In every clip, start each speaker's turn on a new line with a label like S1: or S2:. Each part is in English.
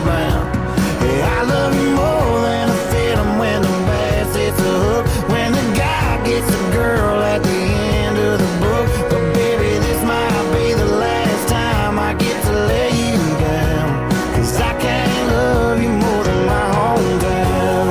S1: bound. Yeah, I love you more than a film when the bass hits the hook. When the guy gets the girl at the end of the book. But baby, this might be the last time I get to lay you down. 'Cause I can't love you more than my hometown.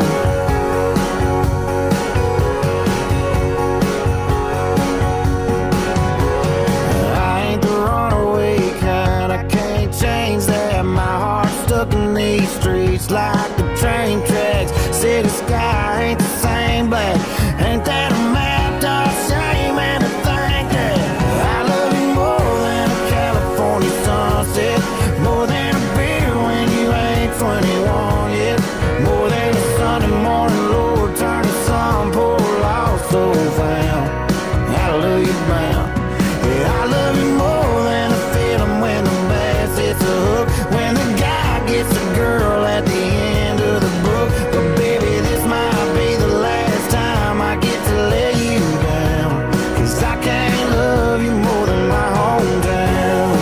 S1: I ain't the runaway kind, I can't change that. My heart's stuck in these streets like the train tracks. City sky ain't the same black. Ain't that a mad dog shame? And to think that I love you more than a California sunset, more than a beer when you ain't 21 yet, more than a Sunday morning Lord turn the sun pour lost so found. Hallelujah bound. Yeah, I love you more than a film when the bass hits the hook. When the guy gets the girl at the end of the book. But baby, this might be the last time I get to lay you down. 'Cause I can't love you more than my hometown.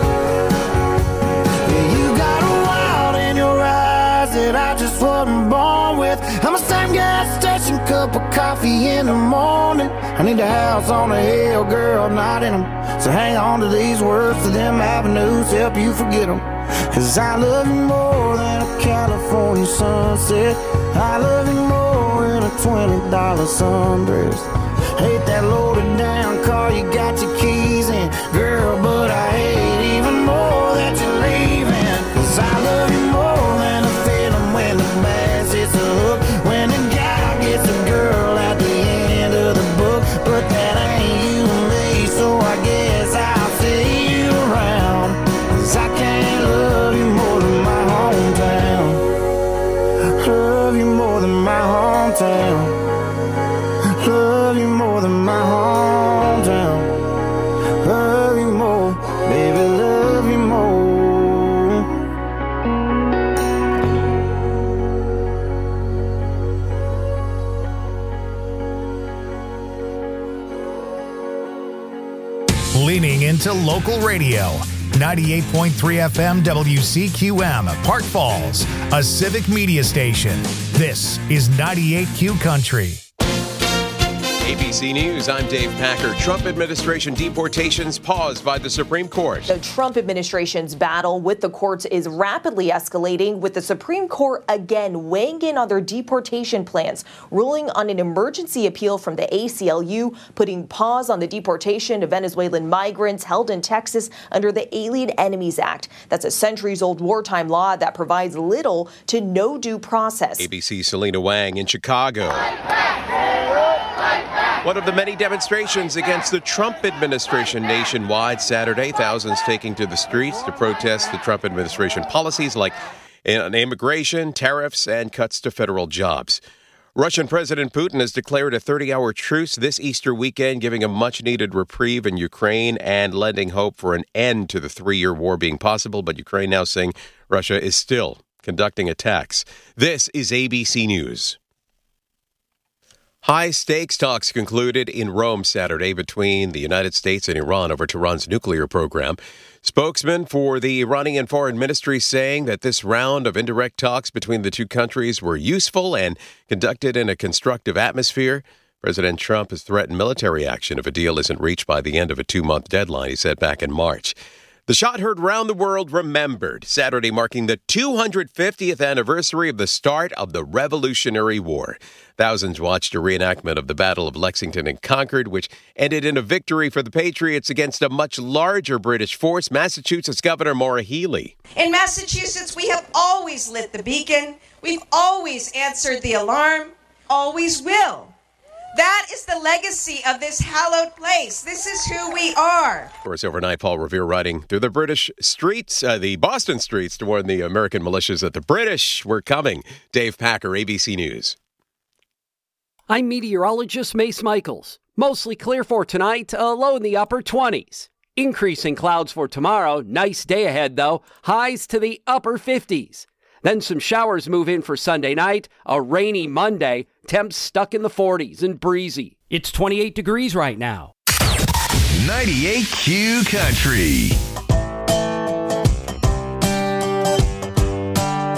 S1: Yeah, you got a wild in your eyes that I just wasn't born with. I'm a same gas station, cup of coffee in the morning. I need a house on a hill, girl, not in them. So hang on to these words to them avenues, help you forget them. 'Cause I love you more than a California sunset. I love you more than a $20 sundress. Hate that loaded down car you got your keys in, girl, but I hate even more that you're leaving. 'Cause I love you more than a film when the bass hits the hook. When the guy gets a girl at the end of the book. But that ain't you and me, so I guess I'll see you around. 'Cause I can't love you more than my hometown. Love you more than my hometown. Love you more than my hometown. Love you more, baby, love you more.
S2: Leaning into local radio. 98.3 FM WCQM, Park Falls, a civic media station. This is 98Q Country.
S3: ABC News, I'm Dave Packer. Trump administration deportations paused by the Supreme Court.
S4: The Trump administration's battle with the courts is rapidly escalating, with the Supreme Court again weighing in on their deportation plans, ruling on an emergency appeal from the ACLU, putting pause on the deportation of Venezuelan migrants held in Texas under the Alien Enemies Act. That's a centuries-old wartime law that provides little to no due process.
S3: ABC's Selena Wang in Chicago. One of the many demonstrations against the Trump administration nationwide Saturday. Thousands taking to the streets to protest the Trump administration policies like immigration, tariffs, and cuts to federal jobs. Russian President Putin has declared a 30-hour truce this Easter weekend, giving a much-needed reprieve in Ukraine and lending hope for an end to the 3-year war being possible. But Ukraine now saying Russia is still conducting attacks. This is ABC News. High-stakes talks concluded in Rome Saturday between the United States and Iran over Tehran's nuclear program. Spokesman for the Iranian Foreign Ministry saying that this round of indirect talks between the two countries were useful and conducted in a constructive atmosphere. President Trump has threatened military action if a deal isn't reached by the end of a 2-month deadline, he said back in March. The shot heard round the world remembered, Saturday marking the 250th anniversary of the start of the Revolutionary War. Thousands watched a reenactment of the Battle of Lexington and Concord, which ended in a victory for the Patriots against a much larger British force, Massachusetts Governor Maura Healey.
S5: In Massachusetts, we have always lit the beacon. We've always answered the alarm, always will. That is the legacy of this hallowed place. This is who we are.
S3: Of course, overnight, Paul Revere riding through the British streets, the Boston streets, to warn the American militias that the British were coming. Dave Packer, ABC News.
S6: I'm meteorologist Mace Michaels. Mostly clear for tonight, a low in the upper 20s. Increasing clouds for tomorrow. Nice day ahead, though. Highs to the upper 50s. Then some showers move in for Sunday night, a rainy Monday, temps stuck in the 40s and breezy.
S7: It's 28 degrees right now.
S2: 98Q Country.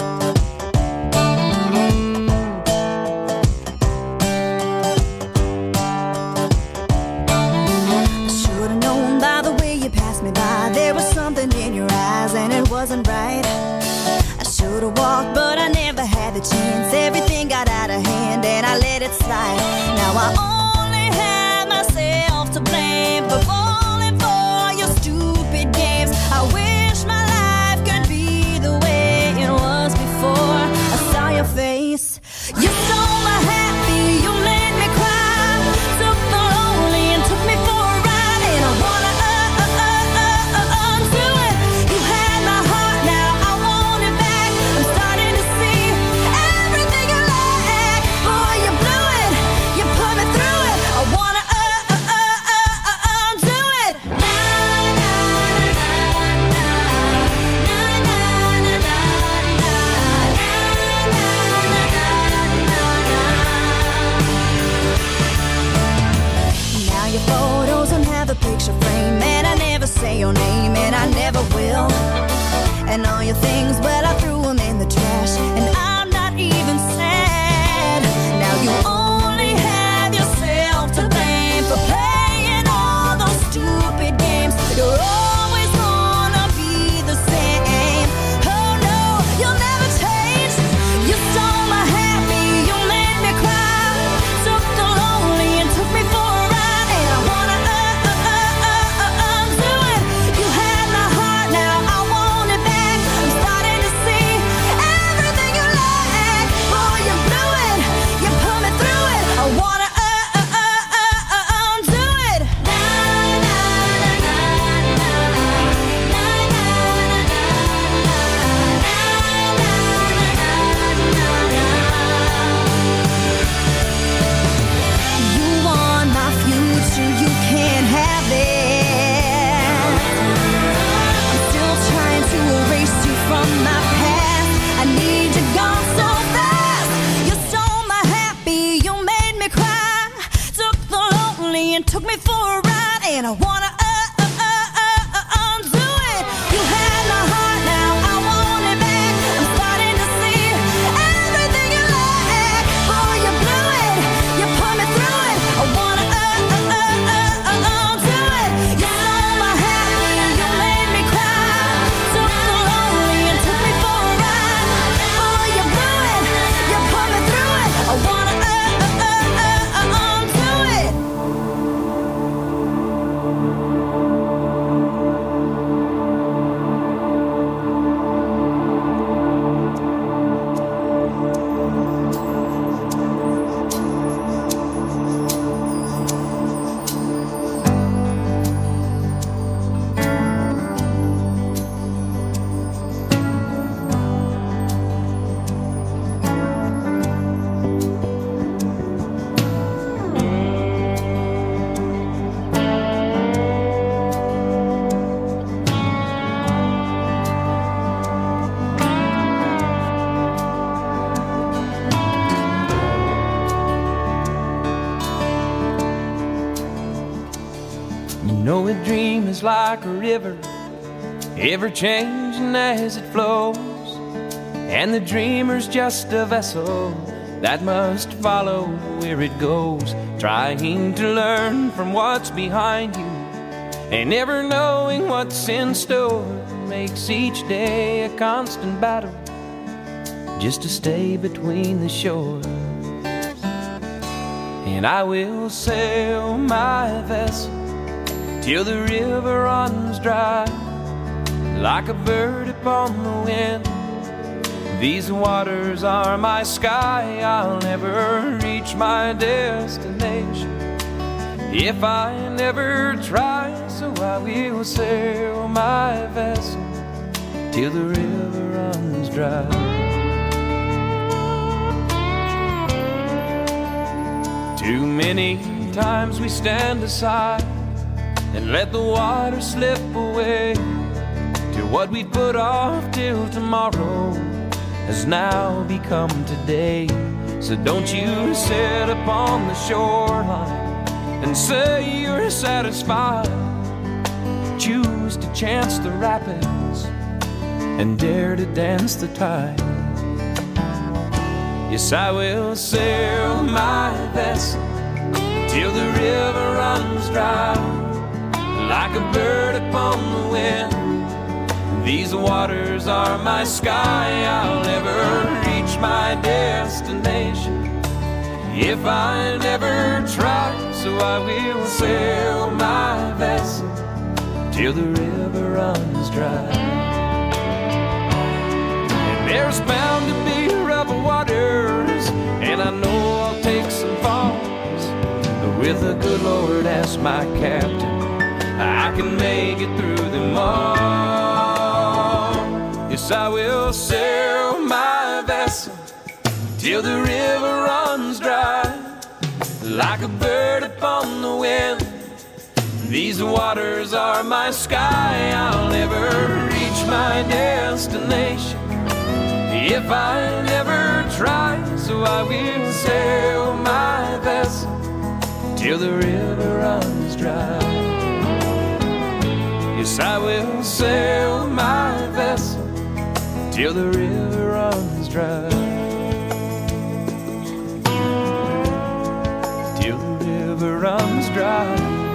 S8: wasn't right. I should've walked, but I never had the chance. Everything got out of hand and I let it slide. Now I only have myself to blame for falling for your stupid games. I wish my life could be the way it was before I saw your face. You stole my happy, you made me cry, took the lonely and took me for a ride, and I wanna undo it. You had my heart, now I want it back. I'm starting to see everything you lack. Boy, you blew it, you put me through it. I wanna undo it. Now your photos don't have a picture frame, and I never say your name, and I never will. And all your things, well, I threw them in the trash, and I'm not even sad. Now you only have yourself to blame for playing all those stupid games. You're always gonna be the same. Oh no, you'll never change. You stole my happy, you made me cry, took the lonely and took me for a ride, and I wanna undo it. You had my heart, now I want it back. I'm starting to see everything you lack. Boy, you blew it, you put me through it. I wanna undo it. You want my future, you can't have it. I'm still trying to erase you from my past. I need you gone so fast. You stole my happy, you made me cry, took the lonely and took me for a ride, and I wanna undo it. You had my heart, now I want it back. I'm starting to see everything you lack. Boy, you blew it, you put me through it. I wanna undo it. You stole my happy, you made me cry, took the lonely and took me for a ride. Boy, you blew it, you put me through it. I wanna undo it.
S9: You know a dream is like a river, ever changing as it flows, and the dreamer's just a vessel that must follow where it goes, trying to learn from what's behind you, and never knowing what's in store makes each day a constant battle just to stay between the shores. And I will sail my vessel till the river runs dry, like a bird upon the wind. These waters are my sky, I'll never reach my destination if I never try. So I will sail my vessel till the river runs dry. Too many times we stand aside and let the water slip away, till what we put off till tomorrow has now become today. So don't you sit upon the shoreline and say you're satisfied. Choose to chance the rapids and dare to dance the tide. Yes, I will sail my vessel till the river runs dry, like a bird upon the wind. These waters are my sky. I'll never reach my destination if I never try. So I will sail my vessel till the river runs dry. And there's bound to be rough waters, and I know I'll take some falls, but with the good Lord as my captain, I can make it through them all. Yes, I will sail my vessel till the river runs dry. Like a bird upon the wind, these waters are my sky. I'll never reach my destination if I never try. So I will sail my vessel till the river runs dry. Yes, I will sail my vessel till the river runs dry. Till the river runs dry.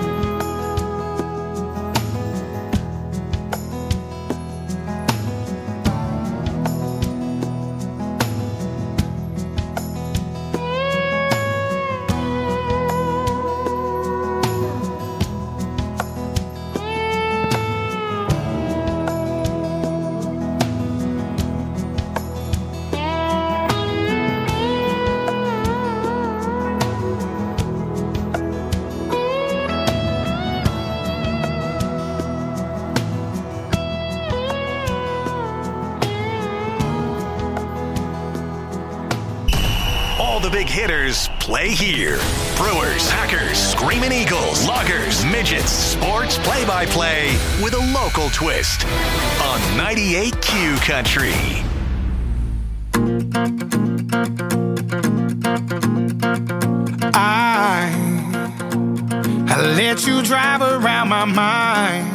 S10: Big hitters play here. Brewers, Packers, Screaming Eagles, Loggers, Midgets, sports play-by-play with a local twist on 98Q Country.
S1: I let you drive around my mind.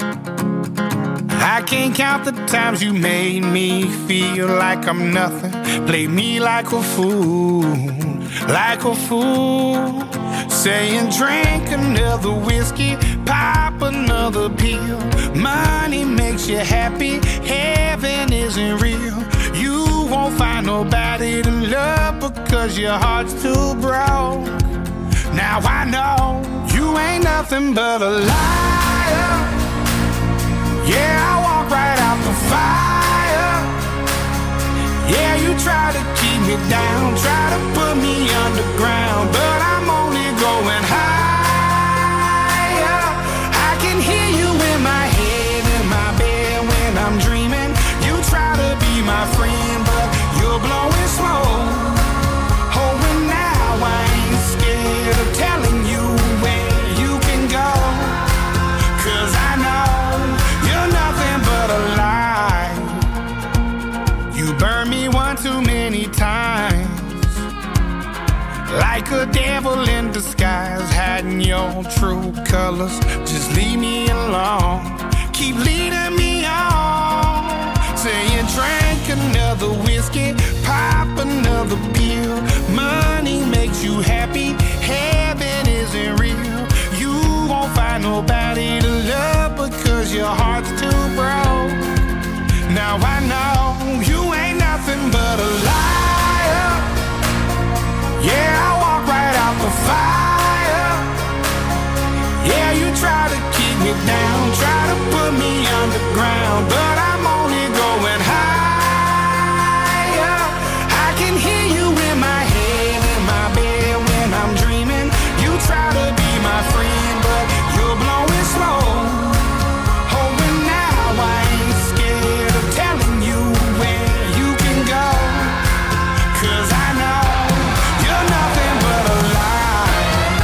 S1: I can't count the times you made me feel like I'm nothing. Play me like a fool, like a fool. Saying drink another whiskey, pop another pill. Money makes you happy, heaven isn't real. You won't find nobody to love because your heart's too broke. Now I know you ain't nothing but a liar. Yeah, I walk right out the fire. Yeah, you try to keep me down, try to put me underground, but I'm only going higher. I can hear you in my head, in my bed when I'm dreaming. You try to be my friend, but you're blowing smoke. Oh, and now I ain't scared of telling you where you can go, 'cause I know nothing but a lie. You burned me one too many times, like a devil in disguise, hiding your true colors. Just leave me alone, keep leading me on. Saying drink another whiskey, pop another pill. Money makes you happy, heaven isn't real. You won't find nobody to love because your heart's too broke. Now I know you ain't nothing but a liar. Yeah, I walk right out the fire. Yeah, you try to keep me down, try to put me underground, but I'm only going higher. I can hear you in my head, in my bed when I'm dreaming. You try to be my friend, but you're blowing smoke. Oh, and now I ain't scared of telling you where you can go, 'cause I know you're nothing but a lie.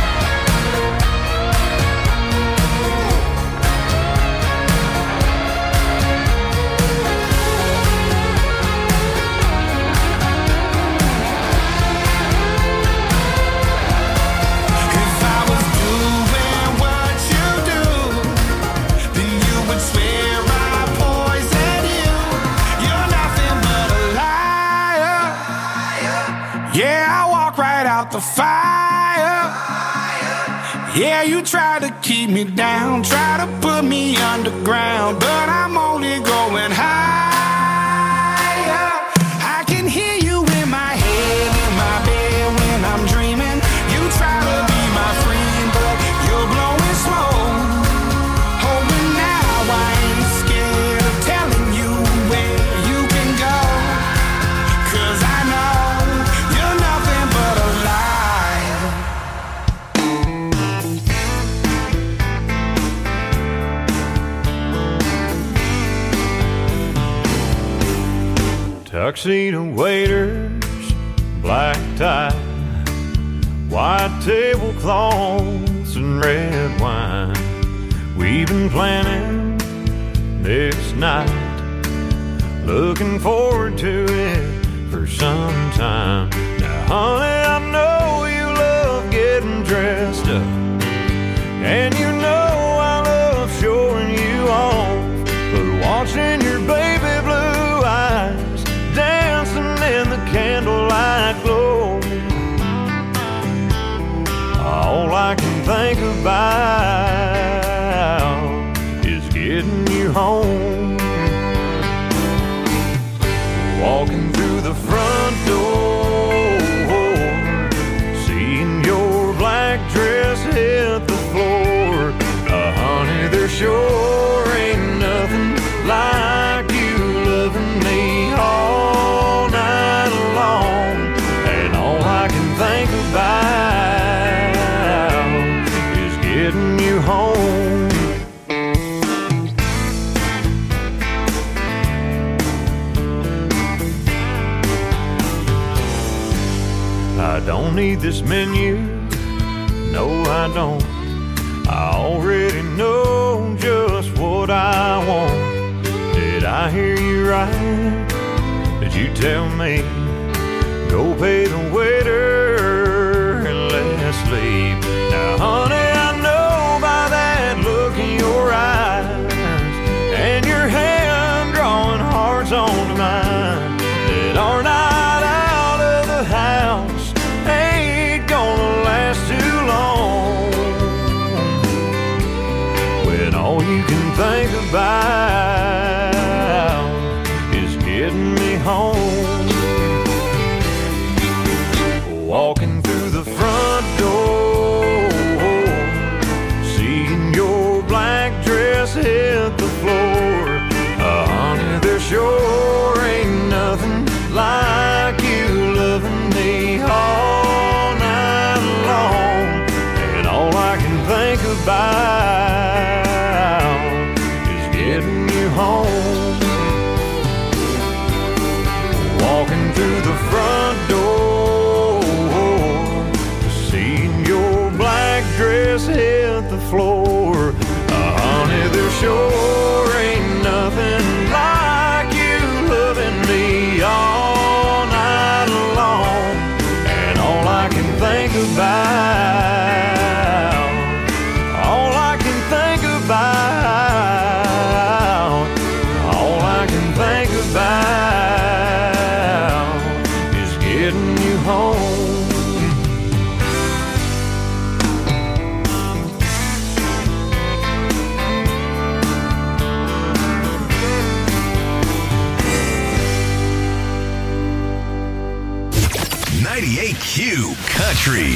S1: If I was doing what you do, then you would swear I poisoned you. You're nothing but a liar. Yeah, I walk right out the fire. Yeah, you try to keep me down, try to put me underground, but I'm only going higher. I can hear you in my head, in my bed when I'm dreaming. You try to be my friend, but you're blowing smoke. Oh, but now I ain't scared of telling you where you can go, 'cause I know you're nothing but a lie.
S11: Tuxedo waiters, black tie, white tablecloths and red wine. We've been planning this night, looking forward to it for some time. Now, honey, I know you love getting dressed up, and you know I love showing you off, but watching your baby blue eyes dancing in the candlelight glow, all I can think about is getting you home. Walking through the front door, seeing your black dress hit the floor. Honey, there sure ain't nothing like you loving me all night long. And all I can think about is getting you home. I don't need this menu, no I don't. I already know just what I want. Did I hear you right? Did you tell me, go pay the waiter and let's leave? Now honey, I know by that look in your eyes and your hand drawing hearts onto mine, that our night out of the house ain't gonna last too long, when all you can think about is getting me home. Walking through the front door, seeing your black dress hit the floor. Honey, there sure ain't nothing like you loving me all night long. And all I can think about is getting you home. Walking through the front door, seeing your black dress hit the floor. Honey, there sure ain't nothing like you loving me all night long. And all I can think about, all I can think about, all I can think about is getting you home.
S10: Q Country.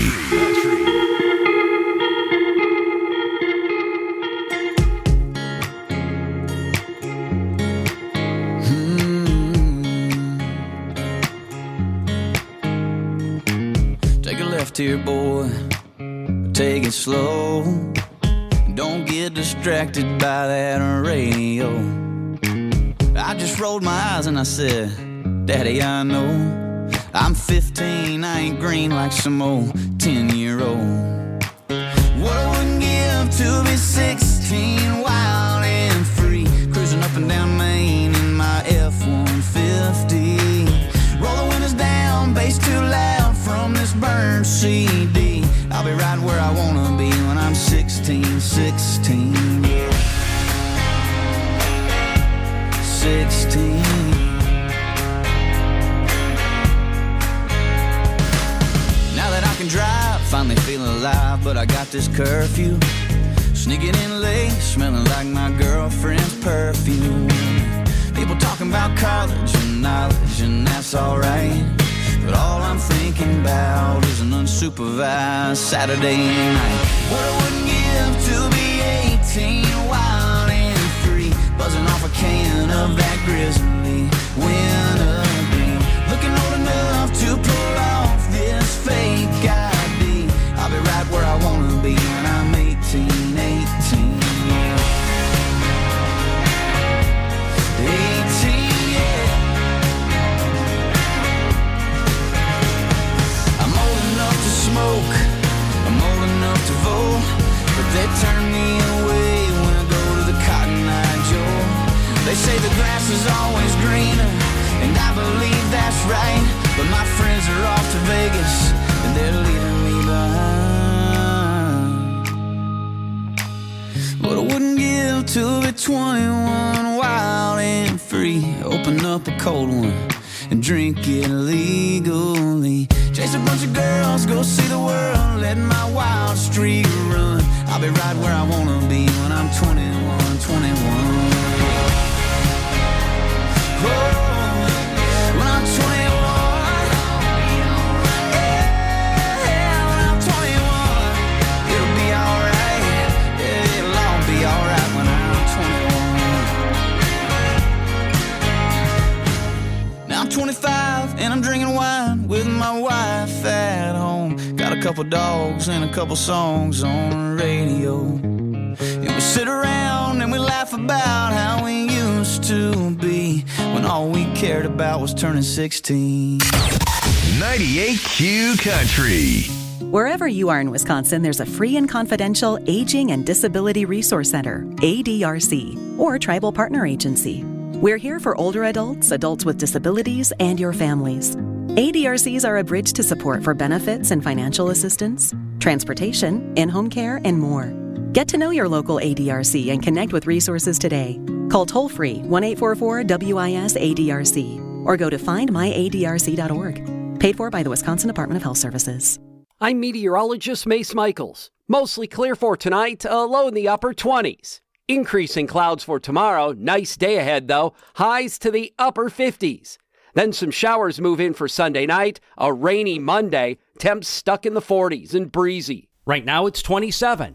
S12: Take a left here, boy. Take it slow. Don't get distracted by that radio. I just rolled my eyes and I said, Daddy, I know I'm 15, I ain't green like some old 10-year-old. What I wouldn't give to be 16, wild and free, cruising up and down Main in my F-150. Roll the windows down, bass too loud from this burned CD. I'll be right where I wanna be when I'm 16. 16. Now that I can drive, finally feel alive, but I got this curfew. Sneaking in late, smelling like my girlfriend's perfume. People talking about college and knowledge, and that's alright. But all I'm thinking about is an unsupervised Saturday night. What I wouldn't give to be 18, wild and free, buzzing off a can of that grizzly winter beer. Looking old enough to pull off this fake ID. I'll be right where I wanna be when I'm 18, yeah. 18, yeah. I'm old enough to smoke, I'm old enough to vote, but they turn me away when I go to the Cotton Eye Joe. They say the grass is always greener, and I believe that's right, but my friends are off to Vegas, and they're leaving me behind. But I wouldn't give to be 21, wild and free. Open up a cold one and drink it legally. Chase a bunch of girls, go see the world, let my wild streak run. I'll be right where I wanna be when I'm 21, 21. Oh, when I'm 21, yeah, when I'm 21, it'll be alright, yeah, it'll all be alright when I'm 21. Now I'm 25 and I'm drinking wine with my wife at home. Got a couple dogs and a couple songs on the radio. And we sit around and we laugh about how we used to be when all we cared about was turning 16.
S10: 98Q Country.
S13: Wherever you are in Wisconsin, there's a free and confidential Aging and Disability Resource Center, ADRC, or Tribal Partner Agency. We're here for older adults, adults with disabilities, and your families. ADRCs are a bridge to support for benefits and financial assistance, transportation, in-home care, and more. Get to know your local ADRC and connect with resources today. Call toll-free 1-844-WIS-ADRC or go to findmyadrc.org. Paid for by the Wisconsin Department of Health Services.
S6: I'm meteorologist Mace Michaels. Mostly clear for tonight, a low in the upper 20s. Increasing clouds for tomorrow. Nice day ahead, though. Highs to the upper 50s. Then some showers move in for Sunday night. A rainy Monday. Temps stuck in the 40s and breezy.
S7: Right now it's 27.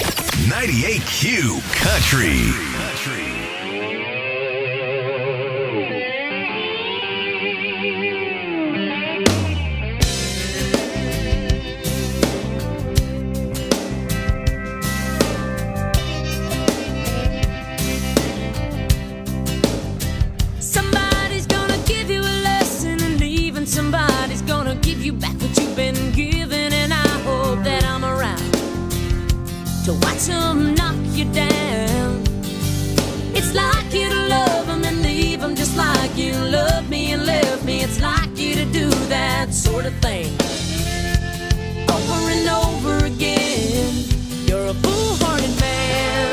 S10: 98Q Country.
S14: Somebody's gonna give you a lesson, and even somebody's gonna give you back what you've been given, and I hope that I'm around to watch them knock you down. It's like you to love them and leave them just like you loved me and left me. It's like you to do that sort of thing over and over again. You're a foolhardy man.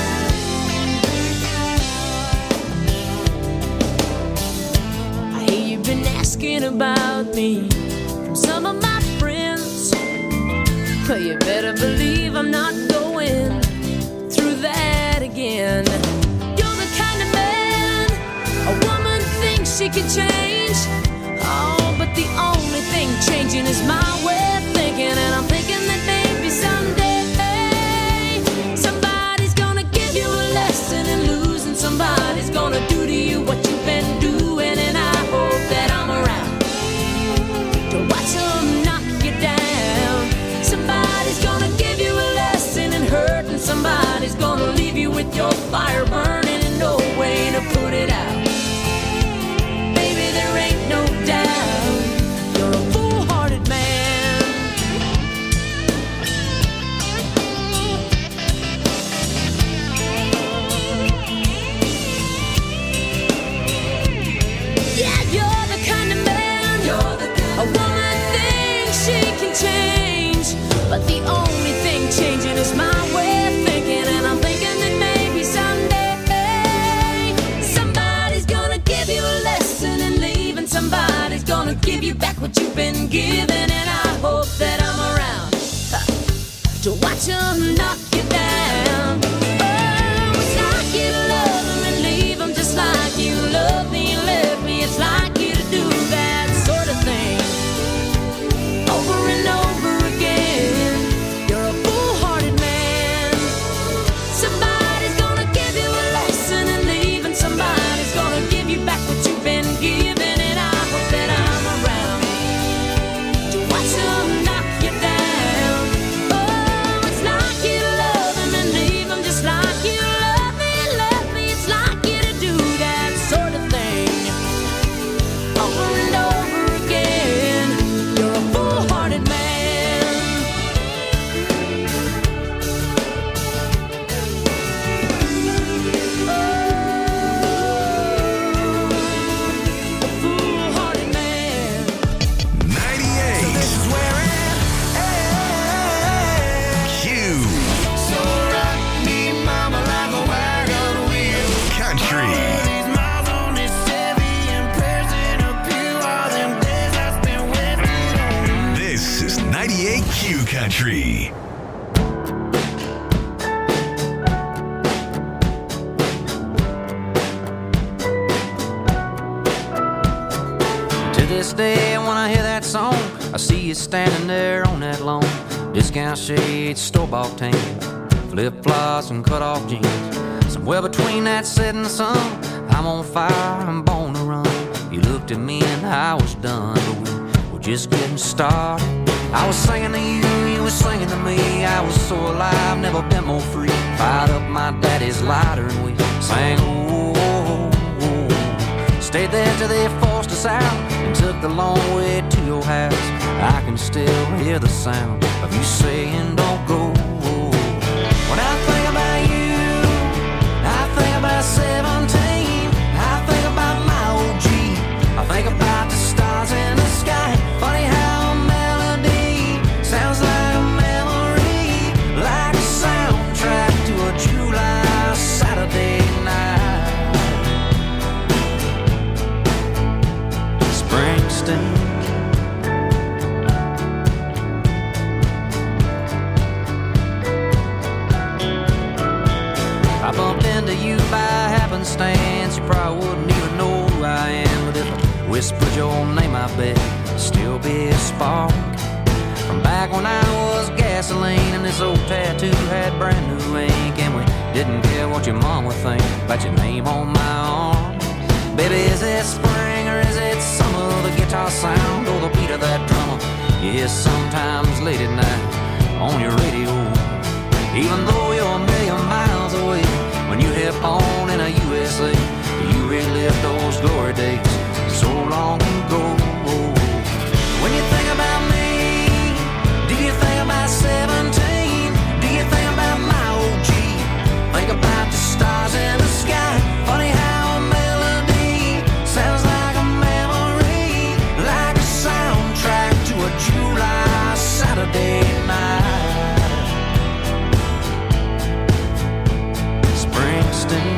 S14: I hear you've been asking about me from some of my friends. Well, you better believe I'm not going through that again. You're the kind of man a woman thinks she can change. Oh, but the only thing changing is my way of thinking. And I'm thinking that maybe someday somebody's gonna give you a lesson in losing. Somebody's gonna do to you what you've been doing. And I hope that I'm around to watch them knock you down. Somebody's gonna give you a lesson in hurt, and somebody's gonna leave you with your fire burning and no way to put it out. Baby, there ain't no doubt you're a foolhardy man. Yeah, you're the kind of man a woman thinks she can change. But the only thing changing is my way of thinking. And I'm thinking that maybe someday somebody's gonna give you a lesson in leaving. Somebody's gonna give you back what you've been given. And I hope that I'm around to watch them knock you down. Oh, it's like you love them and leave them just like you love me and left me. It's like you to do that sort of thing over and over again. You're a foolhardy man. Somebody's gonna give you a lesson and leave, and somebody's gonna give you back what you've been given. And I hope that I'm around to watch them knock you down. Oh, it's like you love them and leave them just like you love me and left me. It's like you to do that sort of thing over and over again. You're a foolhardy man. Foolhardy man.
S10: 98.
S1: This is where
S10: Q
S1: so rock me, mama, like a wagon wheel.
S10: Country.
S1: These miles on this Chevy and prayers in a pew, all them days I spent wasted on.
S10: This is 98 Q Country.
S12: To this day, when I hear that song, I see you standing there on that lawn. Discount shades, store-bought tan, flip-flops and cut-off jeans. Somewhere between that setting sun, I'm on fire, I'm born to run. You looked at me and I was done, but we were just getting started. I was singing to you, you were singing to me. I was so alive, never been more free. Fired up my daddy's lighter and we sang, oh, oh, oh. Stayed there till they forced us out and took the long way to your house. I can still hear the sound of you saying don't go. When I think about you, I think about 17. I think about my old Jeep. I think about the stars in the sky. Funny how a melody sounds like a memory, like a soundtrack to a July Saturday night. Springsteen. I bumped into you by happenstance. You probably wouldn't even know who I am, but if I whispered your name, I bet it'd still be a spark from back when I was gasoline and this old tattoo had brand new ink, and we didn't care what your mom would think about your name on my arm. Baby, is it spring or is it summer? The guitar sound or the beat of that drummer you hear sometimes late at night on your radio. Even though you're a million miles away, when you hit on in a USA, you relive those glory days so long ago. When you think about me, do you think about 17? Do you think about my old Jeep? Think about the stars in the sky. Funny how a melody sounds like a memory, like a soundtrack to a July Saturday night. Springsteen.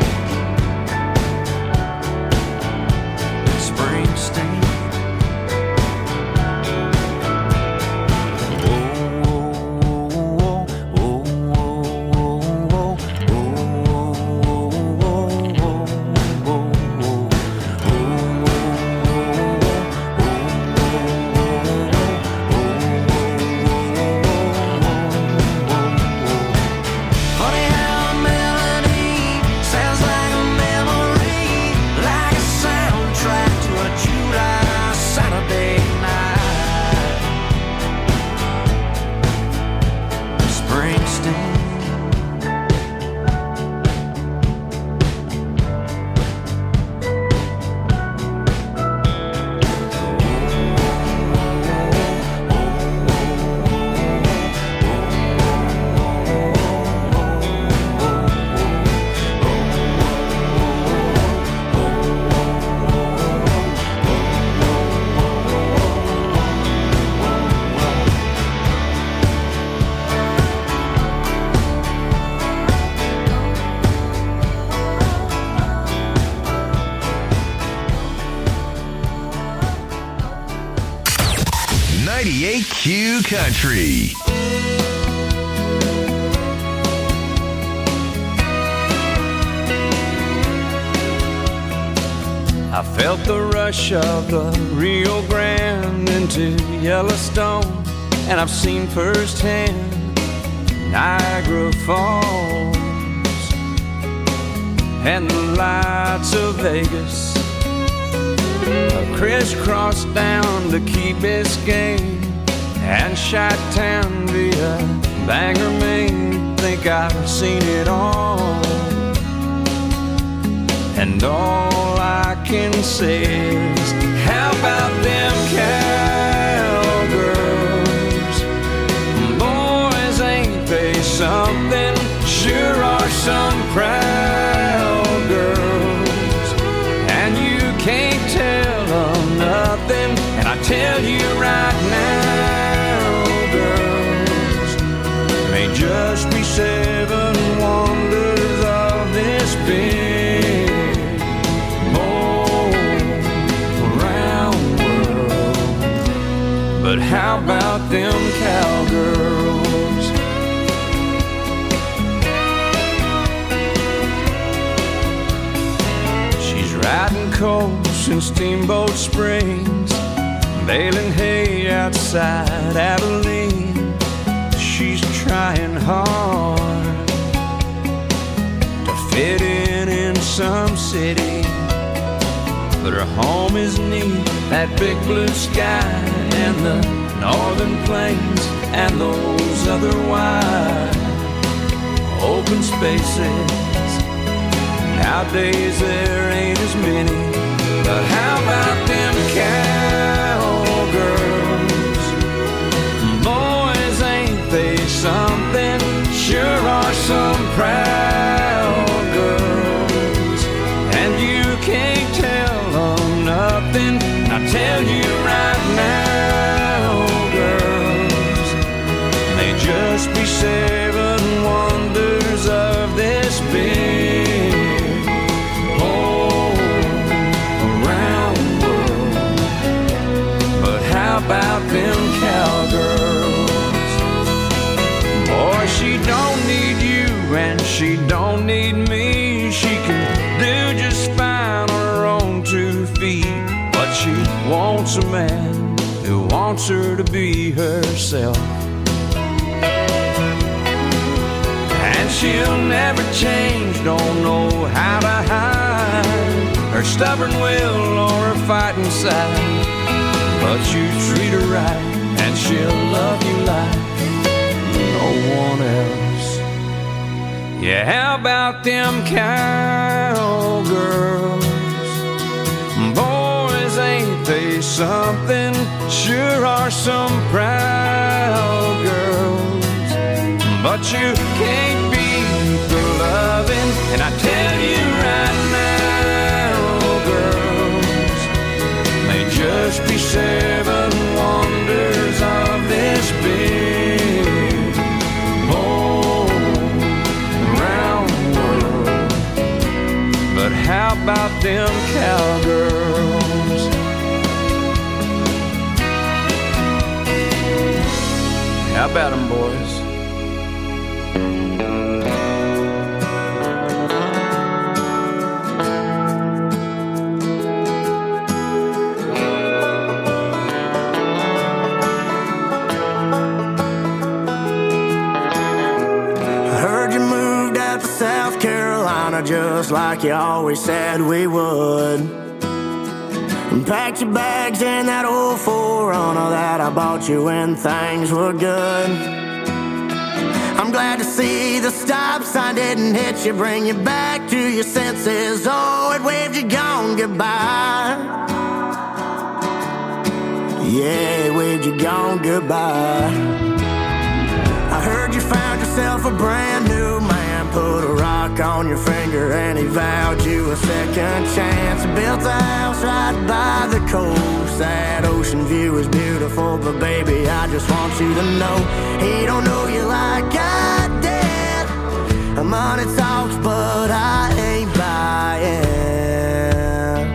S10: Q Country.
S9: I felt the rush of the Rio Grande into Yellowstone, and I've seen firsthand Niagara Falls and the lights of Vegas. I crisscrossed down to Key Biscayne and Chi-Town via Bangor, Maine. Think I've seen it all, and all I can say is, how about them cowgirls? Boys, ain't they something? Sure are some proud girls, and you can't tell them nothing. And I tell you right now, girls, may just be 7 wonders of this big round world. But how about them cowgirls? She's riding coals in Steamboat Springs, baling hay outside Abilene. She's trying hard to fit in some city, but her home is neat, that big blue sky and the northern plains and those other wide open spaces. Nowadays there ain't as many, but how about them cowgirls? Boys, ain't they something? Sure are some proud girls, and you can't tell them nothing. I tell you right now, girls, may just be 7 wonders of this big whole round world. But how about them cowgirls? Boy, she don't need you and she don't need me. She can do just fine on her own 2 feet, but she wants a man who wants her to be herself. And she'll never change, don't know how to hide her stubborn will or her fighting side. But you treat her right and she'll love you like no one else. Yeah, how about them cowgirls? Boys, ain't they something? Sure are some proud girls, but you can't beat the loving. And I tell you right now, girls, may just be 7 wonders of this big whole round world. But how about them cowgirls? How about them, boys?
S1: South Carolina, just like you always said we would. And packed your bags in that old 4Runner that I bought you when things were good. I'm glad to see the stop sign didn't hit you, bring you back to your senses. Oh, it waved you gone goodbye. Yeah, it waved you gone goodbye. I heard you found yourself a brand new man, put a rock on your finger and he vowed you a second chance. Built a house right by the coast. That ocean view is beautiful, but baby, I just want you to know he don't know you like I did. Money talks, but I ain't buying.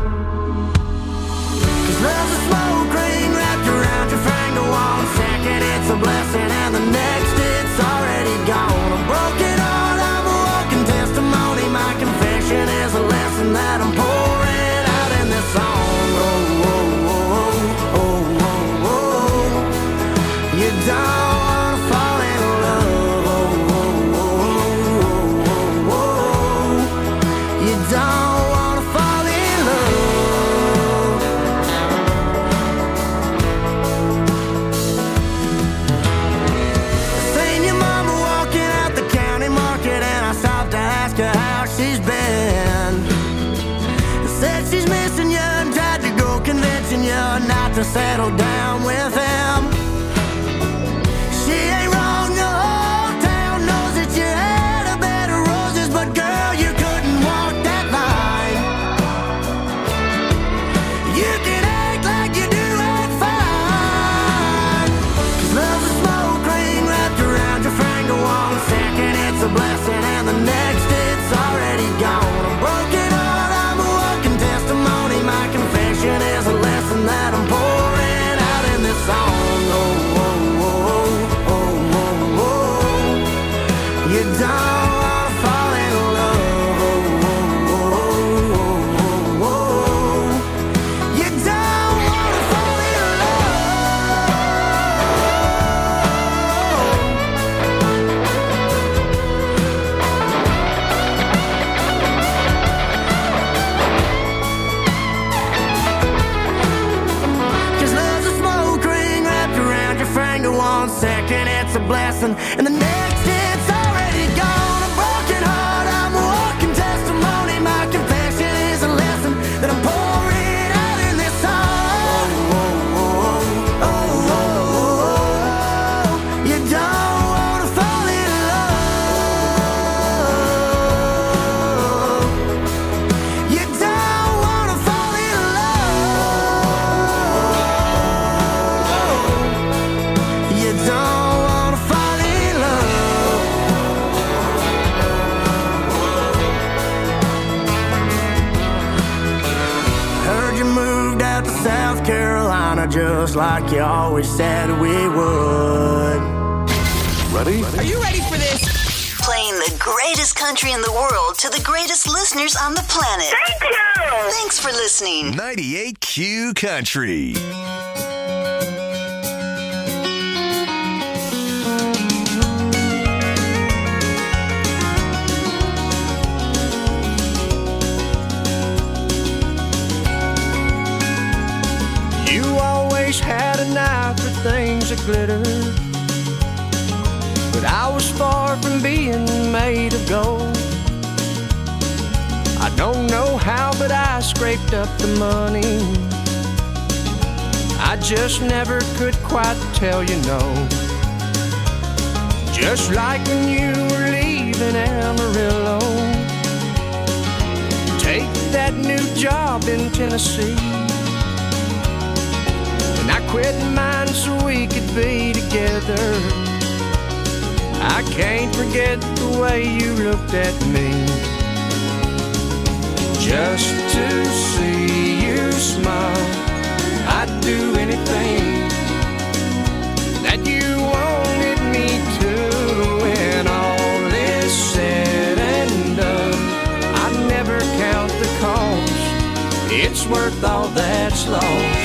S1: 'Cause there's a smoke ring wrapped around your finger. 1 second it's a blessing and the next it's already gone. I'm broken heart, I'm a walking testimony. My confession is a lesson that I'm pouring out in pushing you not to settle down with him. She ain't wrong, the whole town knows that you had a bed of roses, but girl, you couldn't walk that line. You can act like you do it fine, 'cause love's a smoke ring wrapped around your finger. 1 second it's a blessing and the next it's already gone. A broken heart, I'm a walking testimony. My confession is a lesson that I'm pouring out in this song. Oh, oh, oh, oh, oh, oh. You don't wanna fall in love. Oh, oh, oh, oh, oh. You don't wanna fall in love. 'Cause love's a smoke ring wrapped around your finger. 1 second it's a blessing and the next it's already gone. A broken heart, I'm a walking testimony. My confession is a lesson that I'm pouring out in this song. Oh, oh, oh, oh, oh. You don't wanna fall in love. You don't wanna fall in love. You don't wanna fall in love. Heard you moved out to South Carolina just like you always said we would.
S10: Ready?
S15: Are you ready for this?
S16: Playing the greatest country in the world to the greatest listeners on the planet.
S10: Thank you!
S16: Thanks for listening.
S10: 98Q Country.
S17: You always had an eye for things that glitter, but I was far from being made of gold. I don't know how, but I scraped up the money. I just never could quite tell you no. Just like when you were leaving Amarillo, take that new job in Tennessee. And I quit mine so we could be together. I can't forget the way you looked at me. Just to see you smile, I'd do anything that you wanted me to. When all is said and done, I never count the cost. It's worth all that's lost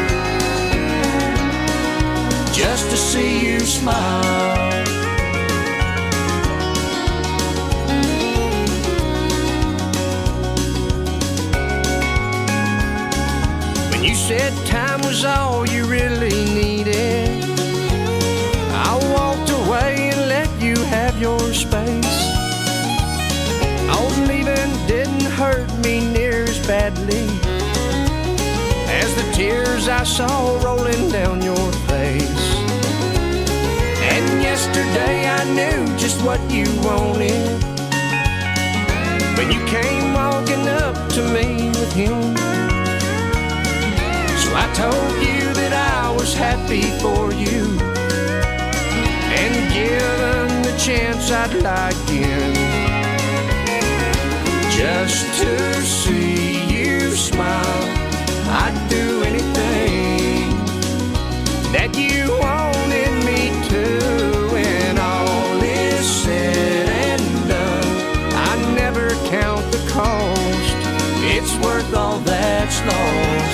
S17: just to see you smile. When you said time was all you really needed, I walked away and let you have your space. Old leaving didn't hurt me near as badly as the tears I saw rolling down your face. And yesterday I knew just what you wanted when you came walking up to me with him. So I told you that I was happy for you, and given the chance I'd like in, just to see you smile. I'd do anything that you wanted me to. When all is said and done, I never count the cost. It's worth all that's lost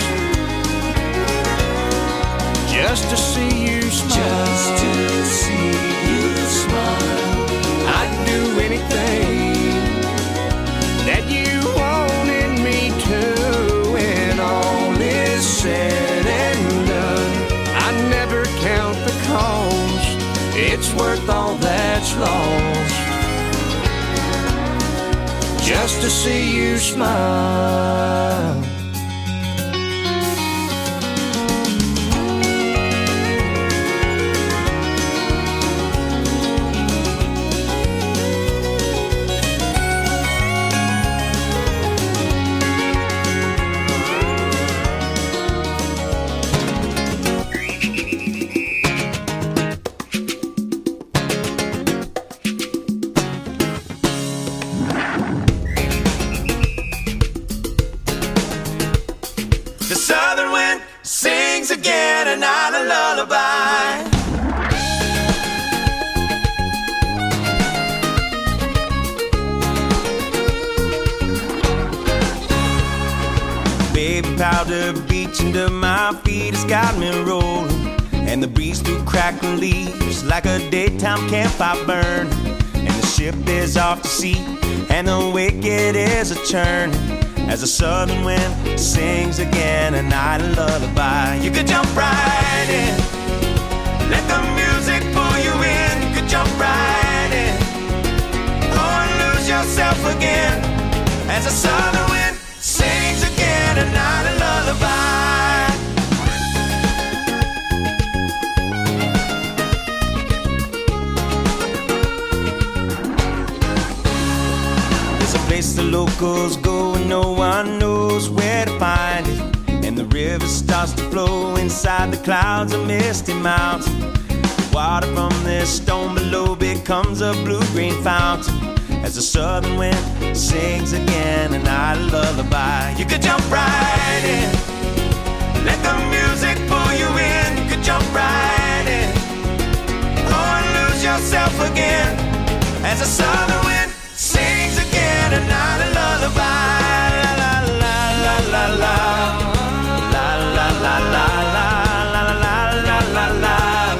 S17: just to see you smile. Just to see you smile. I'd do anything that you wanted me to. When all is said and done, I never count the cost. It's worth all that's lost just to see you smile.
S15: sings again a night a lullaby. Baby powder beach under my feet has got me rolling, and the breeze through crackling leaves like a daytime campfire burn. And the ship is off to sea, and the wicked is a-churning as the southern wind sings again a night a lullaby. You could jump right in, let the music pull you in. You could jump right in, oh, and lose yourself again as the southern wind sings again a night a lullaby. There's a place the locals go and no one knows where to find it, and the river starts to flow inside the clouds of misty mountain. The water from this stone below becomes a blue-green fountain as the southern wind sings again a night a lullaby. You could jump right in, let the music pull you in. You could jump right in, oh, and lose yourself again as the southern wind sings again a night a lullaby. La la la la la la la la la la la la la la la.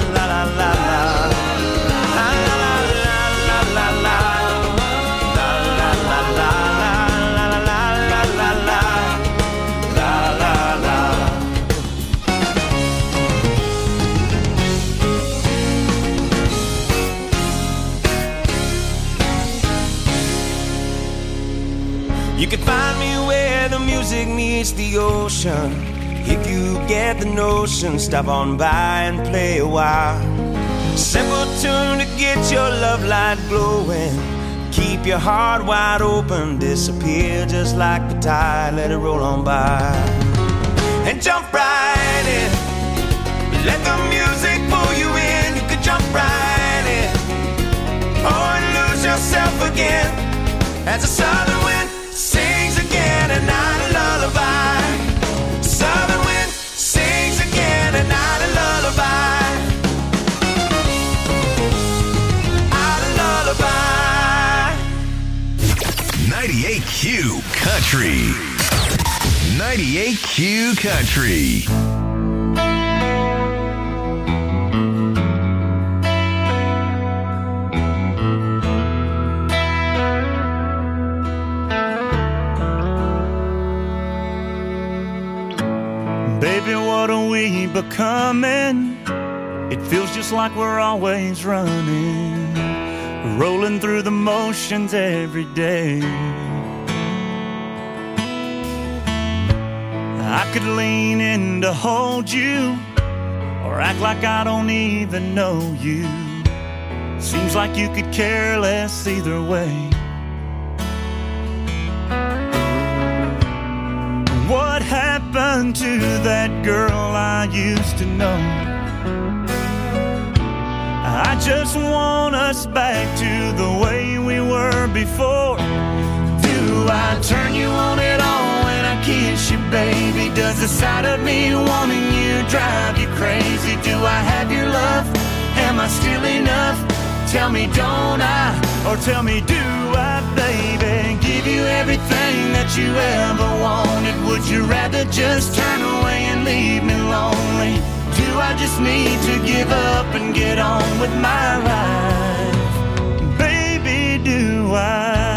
S15: You can find me where the music meets the ocean. If you get the notion, stop on by and play a while. Simple tune to get your love light glowing. Keep your heart wide open, disappear just like the tide, let it roll on by. And jump right in, let the music pull you in. You could jump right in, oh, and lose yourself again as the southern wind sings again a night a lullaby. Southern wind sings again a night a lullaby. A lullaby.
S10: 98Q Country. 98Q Country.
S11: Baby, what are we becoming? It feels just like we're always running, rolling through the motions every day. I could lean in to hold you, or act like I don't even know you. Seems like you could care less either way. What happened to that girl I used to know? I just want us back to the way we were before. Do I turn you on at all when I kiss you, baby? Does the sight of me wanting you drive you crazy? Do I have your love? Am I still enough? Tell me, don't I? Or tell me, do I, baby? Give you everything that you ever wanted. Would you rather just turn away and leave me lonely? Do I just need to give up and get on with my life? Baby, do I?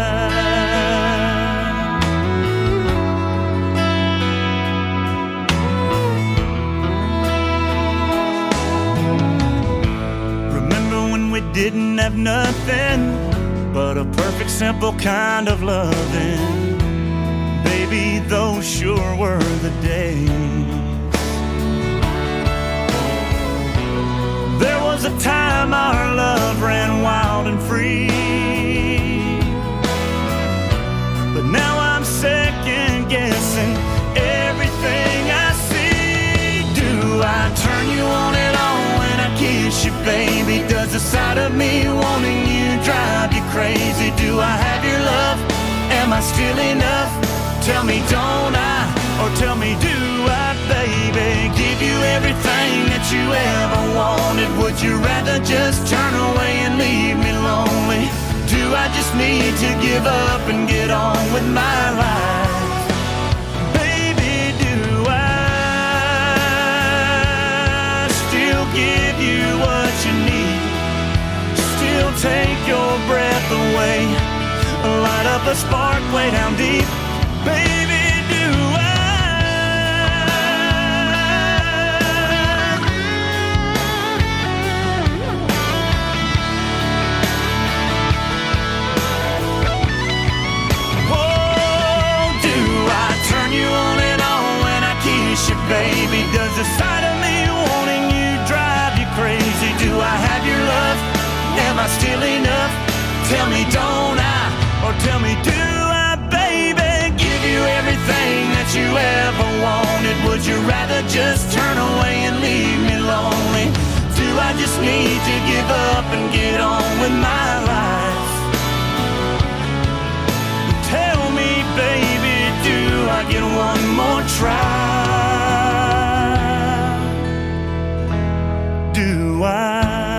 S11: Didn't have nothing but a perfect, simple kind of loving. Baby, those sure were the days. There was a time our love ran wild and free, but now I'm second guessing everything I see. Do I turn you on at all when I kiss you, baby? Does the sight of me wanting you drive you crazy? Do I have your love? Am I still enough? Tell me, don't I? Or tell me, do I, baby?
S1: you ever wanted? Would you rather just turn away and leave me lonely? Do I just need to give up and get on with my life? Baby, do I still give you what you need? Still take your breath away, light up a spark way down deep. Baby, do I? Oh, do I turn you on and on when I kiss you, baby? Does the sight of me wanting you drive you crazy? Do I have your love? Am I still enough? Tell me, don't I? Or tell me, do I, baby? Give you everything that you ever wanted. Would you rather just turn away and leave me lonely? Do I just need to give up and get on with my life? Tell me, baby, do I get one more try? Do I?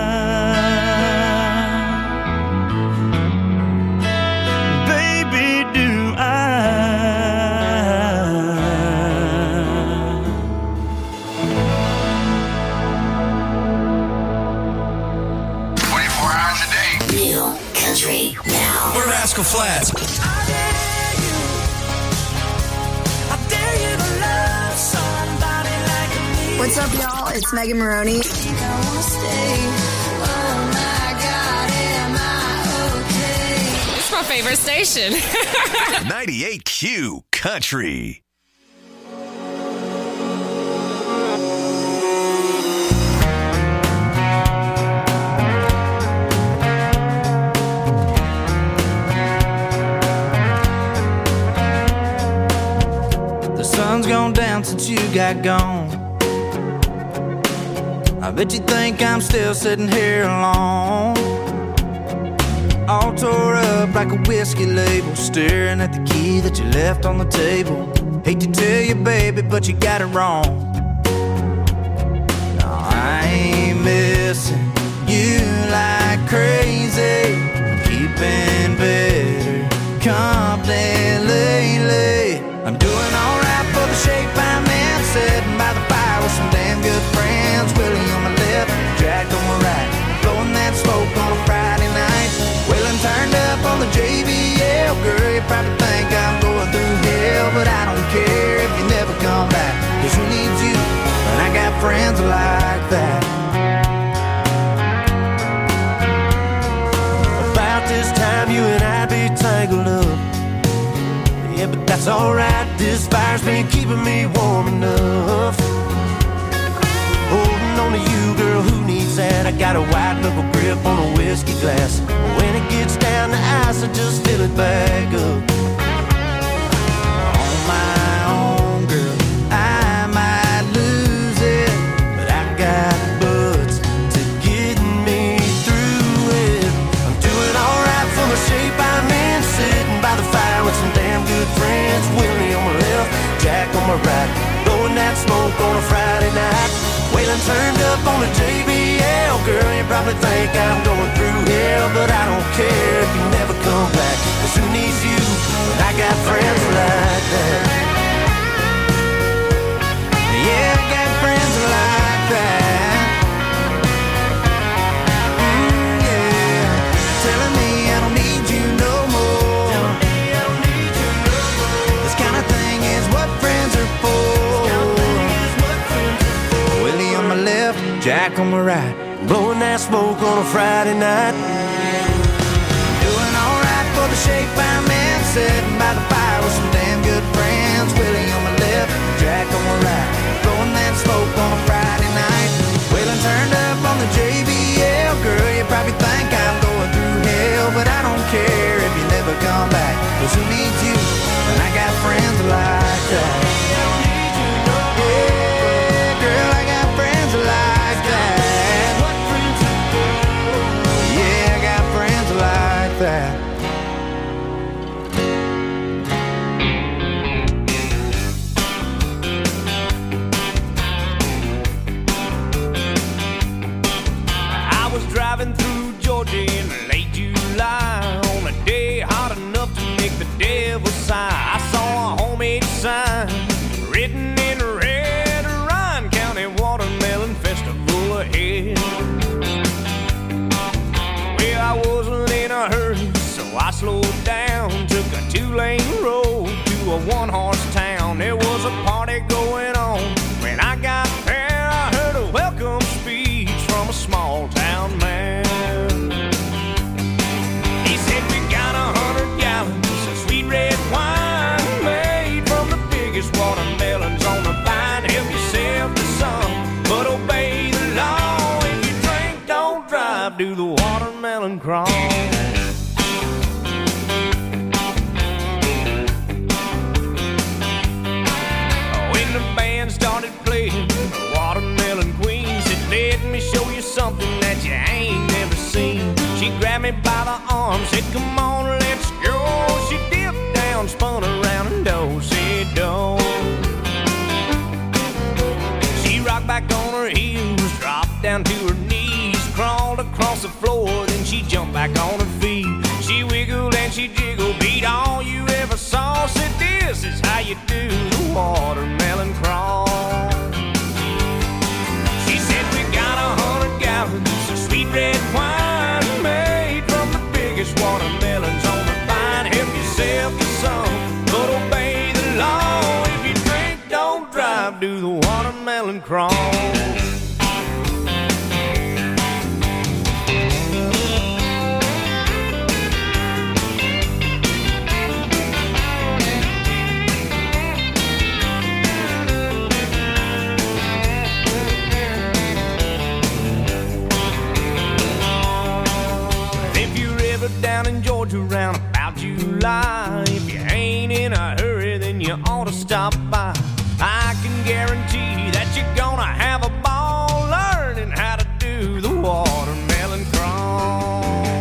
S10: Rascal Flatts.
S8: What's up, y'all? It's Megan Maroney.
S18: It's my favorite station.
S10: 98Q Country.
S19: Sun's gone down since you got gone. I bet you think I'm still sitting here alone, all tore up like a whiskey label, staring at the key that you left on the table. Hate to tell you, baby, but you got it wrong. No, I ain't missing you like crazy. Keeping better company lately. I'm doing alright for the shape I'm in, sitting by the fire with some damn good friends. Willie on my left, Jack on my right, blowing that smoke on a Friday night. Wheeling turned up on the JBL. Girl, you probably think I'm going through hell, but I don't care if you never come back, 'cause who needs you when I got friends like that? About this time you and I be tangled up. Yeah, but that's alright, this fire's been keeping me warm enough. Holding on to you, girl, who needs that? I got a wide knuckle grip on a whiskey glass. When it gets down to ice, I just fill it back up. On my own, girl, I might lose it, but I got buds to get me through it. I'm doing alright for the shape I'm in, sitting by the fire with some damn good friends. Willie on my left, Jack on my right, blowing that smoke on a Friday night. Waylon turned up on the JBL. Girl, you probably think I'm going through hell, but I don't care if you never come back, 'cause who needs you when I got friends like that? Yeah, I got friends like that. Yeah, telling me I don't need you no more. This kind of thing is what friends are for. Willie on my left, Jack on my right, blowing that smoke on a Friday night. Doing alright for the shape I'm in, sitting by the fire with some damn good friends. Willie on my left, Jack on my right, blowing that smoke on a Friday night. Waylon turned up on the JBL. Girl, you probably think I'm going through hell, but I don't care if you never come back, 'cause who needs you when I got friends like that? Yeah, girl, I got friends like that. Yeah, I got friends like that.
S17: Georgia in late July, on a day hot enough to make the devil sigh. I saw a homemade sign written in red, Ryan County Watermelon Festival ahead. Well, I wasn't in a hurry, so I slowed down, took a 2-lane road to a 1-horse town. There was a party going on. When I got there, I heard a welcome speech from a small town man. He said, we got 100 gallons of sweet red wine made from the biggest watermelons on the vine. Help yourself to some, but obey the law. If you drink, don't drive, do the watermelon crawl. When the band started playing, the Watermelon Queen said, let me show you something that you ain't never seen. She grabbed me by the arm, said, come on, let's go. She dipped down, spun around, and do-si-do. She rocked back on her heels, dropped down to her knees, crawled across the floor, then she jumped back on her feet. She wiggled and she jiggled, beat all you ever saw. Said, this is how you do the watermelon crawl. She said, we got 100 gallons of sweet red wine made from the biggest watermelons on the vine. Help yourself to some, but obey the law. If you drink, don't drive, do the watermelon crawl. Down in Georgia around about July, if you ain't in a hurry, then you ought to stop by. I can guarantee that you're gonna have a ball learning how to do the watermelon crawl.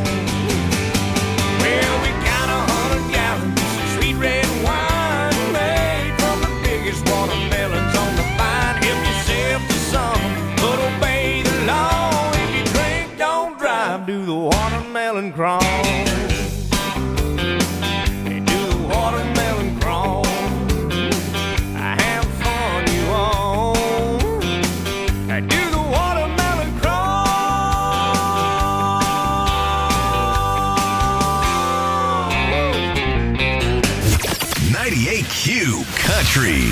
S17: Well, we got 100 gallons of sweet red wine made from the biggest watermelons on the vine. Help yourself to some, but obey the law. If you drink, don't drive, do the watermelon crawl.
S10: Q Country.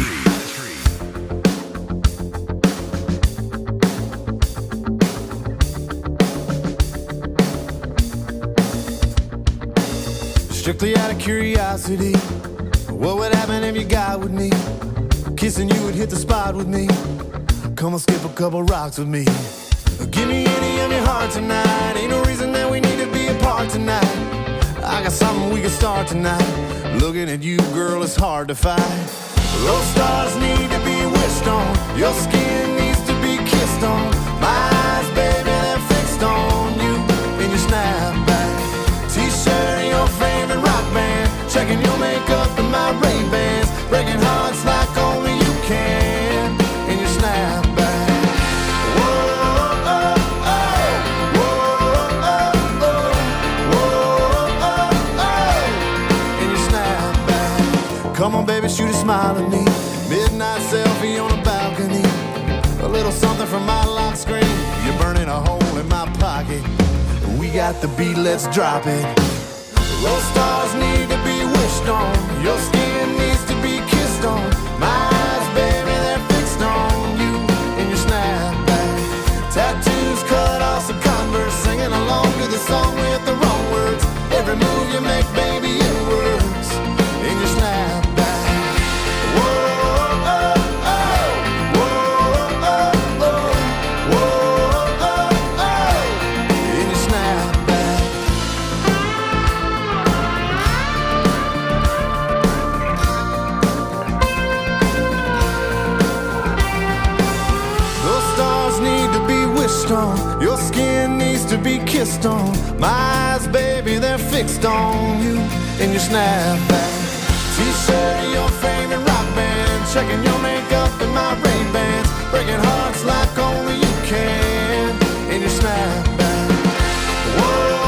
S1: Strictly out of curiosity, what would happen if you got with me? Kissing you would hit the spot with me. Come on, skip a couple rocks with me. Give me any of your heart tonight. Ain't no reason that we need to be apart tonight. I got something we can start tonight. Looking at you, girl, it's hard to fight. Those stars need to be wished on. Your skin needs to be kissed on. My eyes, baby, they're fixed on you in your snapback. T-shirt and your favorite rock band. Checking your makeup and my Ray-Bans. Breaking hearts like only you can in your snapback. Come on, baby, shoot a smile at me. Midnight selfie on a balcony. A little something from my lock screen. You're burning a hole in my pocket. We got the beat, let's drop it. Those stars need to be wished on. Your skin needs to be kissed on. My eyes, baby, they're fixed on you in your snapback. Tattoos cut off some Converse. Singing along to the song with the wrong words. Every move you make, baby, it works in your snapback. Your skin needs to be kissed on. My eyes, baby, they're fixed on you in your snapback. T-shirt and your favorite rock band. Checking your makeup and my Ray-Bans. Breaking hearts like only you can in your snapback. Whoa.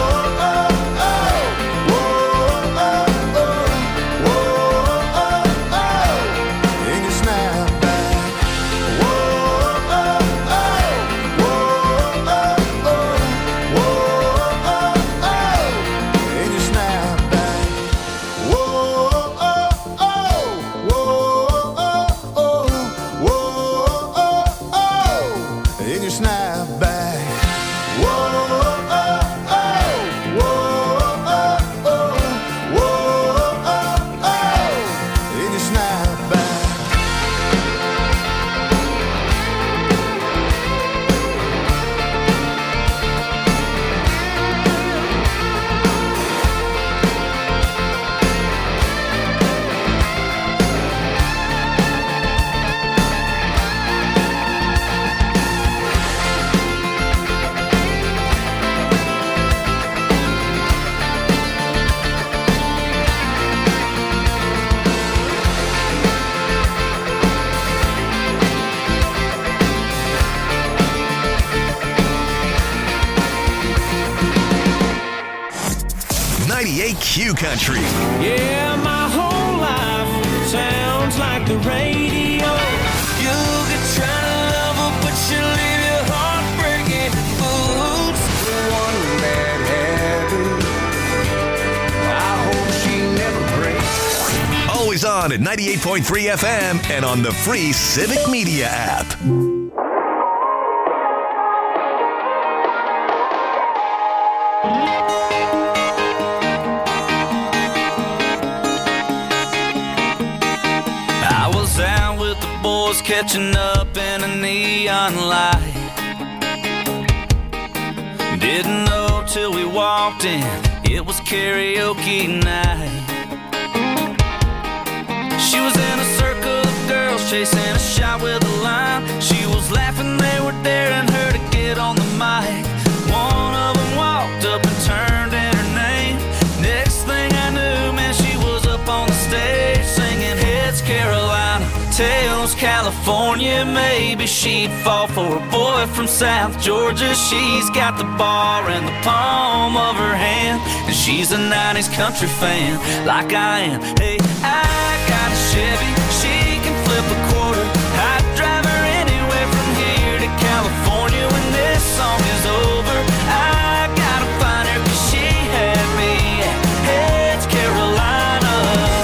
S10: 98Q Country.
S17: Yeah, my whole life sounds like the radio. You could try to love her, but she'll leave your heart breaking. Oops, one bad habit. I hope she never breaks.
S10: Always on at 98.3 FM and on the free Civic Media app.
S12: I was out with the boys catching up in a neon light. Didn't know till we walked in, it was karaoke night. She was in a circle of girls chasing a shot with a line. She was laughing, they were daring her to get on the mic. One of them walked up and turned in her name. Next thing I knew, man, she was up on the stage singing Heads Carolina, Tails California. Maybe she'd fall for a boy from South Georgia. She's got the bar in the palm of her hand, and she's a 90s country fan like I am. Hey, I got a Chevy, she can flip a quarter. I'd drive her anywhere from here to California when this song is over. I gotta find her 'cause she had me at Heads Carolina.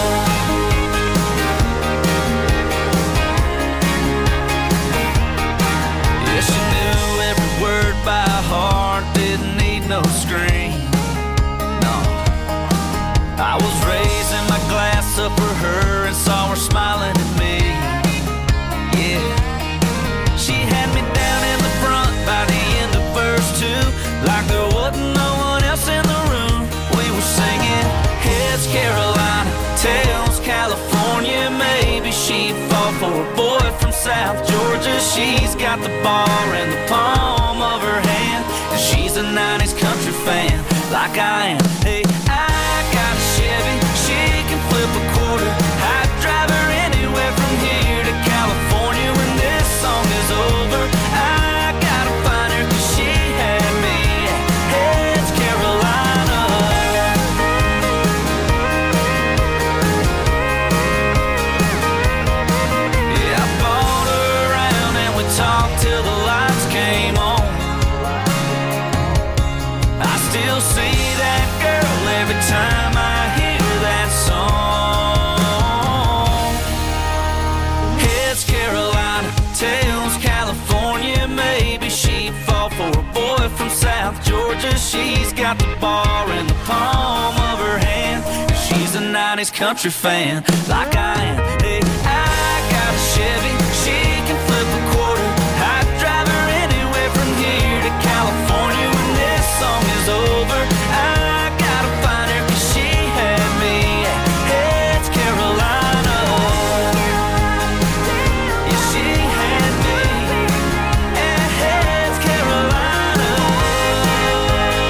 S12: Yeah, she knew every word by heart, didn't need no screen. No, I was raising my glass up for her and saw her smiling at me. Yeah, she had me down in the front by the end of verse 2, like there wasn't no one else in the room. We were singing Heads Carolina, Tails California. Maybe she'd fall for a boy from South Georgia. She's got the bar in the palm of her hand, and she's a 90s country fan like I am. Hey, I got a Chevy, she can flip a quarter. I'd drive her anywhere from here to California when this song is over. I gotta find her 'cause she had me at Heads Carolina. Yeah, I bought her around and we talked till the lights came on. I still see that girl every time I hear that song. Heads Carolina, Tails California. Maybe she'd fall for a boy from South Georgia. She's got the bar in the palm of her hand, and she's a 90s country fan like I am. Hey, I got a Chevy,